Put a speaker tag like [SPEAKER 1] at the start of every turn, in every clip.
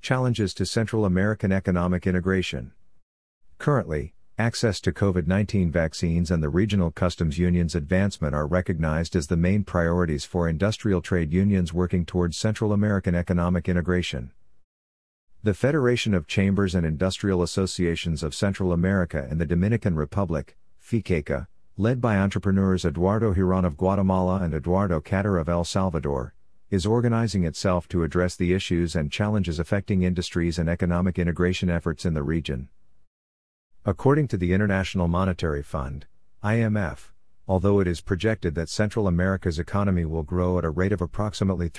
[SPEAKER 1] Challenges to Central American economic integration. Currently, access to COVID-19 vaccines and the regional customs union's advancement are recognized as the main priorities for industrial trade unions working towards Central American economic integration. The Federation of Chambers and Industrial Associations of Central America and the Dominican Republic, FICECA, led by entrepreneurs Eduardo Giron of Guatemala and Eduardo Catter of El Salvador, is organizing itself to address the issues and challenges affecting industries and economic integration efforts in the region. According to the International Monetary Fund, IMF, although it is projected that Central America's economy will grow at a rate of approximately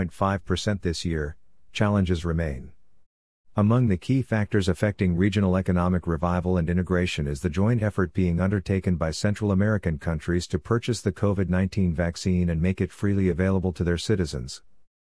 [SPEAKER 1] 3.5% this year, challenges remain. Among the key factors affecting regional economic revival and integration is the joint effort being undertaken by Central American countries to purchase the COVID-19 vaccine and make it freely available to their citizens.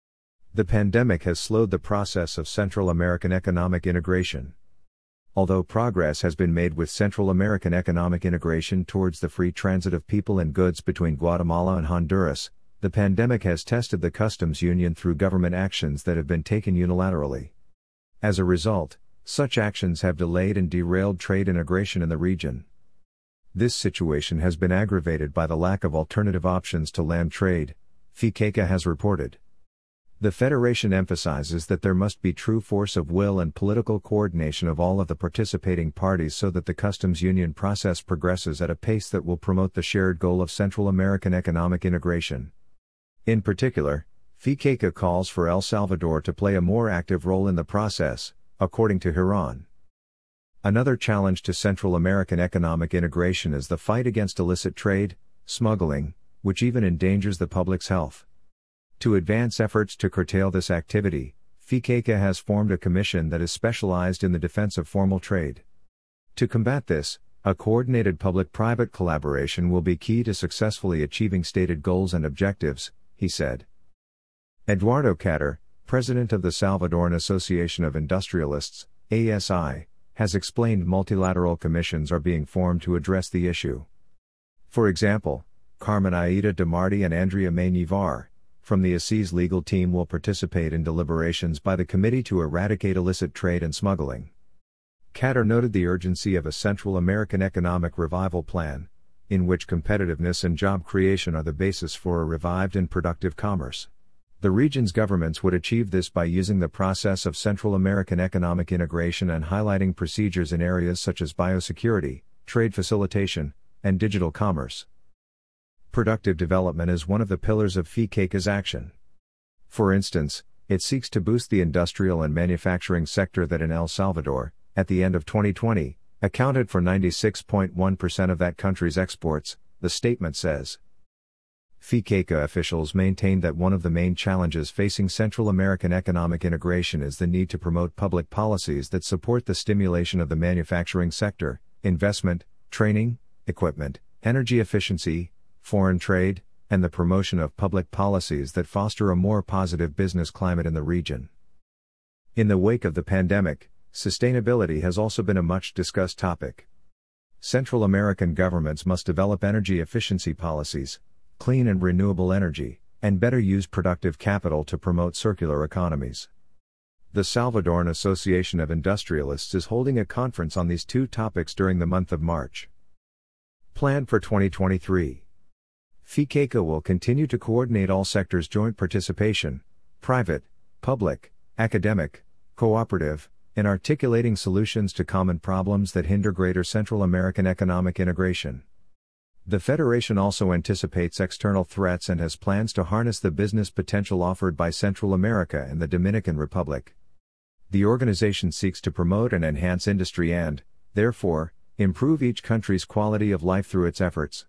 [SPEAKER 1] The pandemic has slowed the process of Central American economic integration. Although progress has been made with Central American economic integration towards the free transit of people and goods between Guatemala and Honduras, the pandemic has tested the customs union through government actions that have been taken unilaterally. As a result, such actions have delayed and derailed trade integration in the region. This situation has been aggravated by the lack of alternative options to land trade, FICECA has reported. The Federation emphasizes that there must be true force of will and political coordination of all of the participating parties so that the customs union process progresses at a pace that will promote the shared goal of Central American economic integration. In particular, FICECA calls for El Salvador to play a more active role in the process, according to Giron. Another challenge to Central American economic integration is the fight against illicit trade, smuggling, which even endangers the public's health. To advance efforts to curtail this activity, FICECA has formed a commission that is specialized in the defense of formal trade. To combat this, a coordinated public-private collaboration will be key to successfully achieving stated goals and objectives, he said. Eduardo Catter, president of the Salvadoran Association of Industrialists, ASI, has explained multilateral commissions are being formed to address the issue. For example, Carmen Aida de Marti and Andrea Maynivar, from the ASI's legal team will participate in deliberations by the Committee to Eradicate Illicit Trade and Smuggling. Catter noted the urgency of a Central American economic revival plan, in which competitiveness and job creation are the basis for a revived and productive commerce. The region's governments would achieve this by using the process of Central American economic integration and highlighting procedures in areas such as biosecurity, trade facilitation, and digital commerce. Productive development is one of the pillars of FICECA's action. For instance, it seeks to boost the industrial and manufacturing sector that in El Salvador, at the end of 2020, accounted for 96.1% of that country's exports, the statement says. FICECA officials maintain that one of the main challenges facing Central American economic integration is the need to promote public policies that support the stimulation of the manufacturing sector, investment, training, equipment, energy efficiency, foreign trade, and the promotion of public policies that foster a more positive business climate in the region. In the wake of the pandemic, sustainability has also been a much discussed topic. Central American governments must develop energy efficiency policies, clean and renewable energy, and better use productive capital to promote circular economies. The Salvadoran Association of Industrialists is holding a conference on these two topics during the month of March. Plan for 2023. FICECA will continue to coordinate all sectors' joint participation, private, public, academic, cooperative, in articulating solutions to common problems that hinder greater Central American economic integration. The Federation also anticipates external threats and has plans to harness the business potential offered by Central America and the Dominican Republic. The organization seeks to promote and enhance industry and, therefore, improve each country's quality of life through its efforts.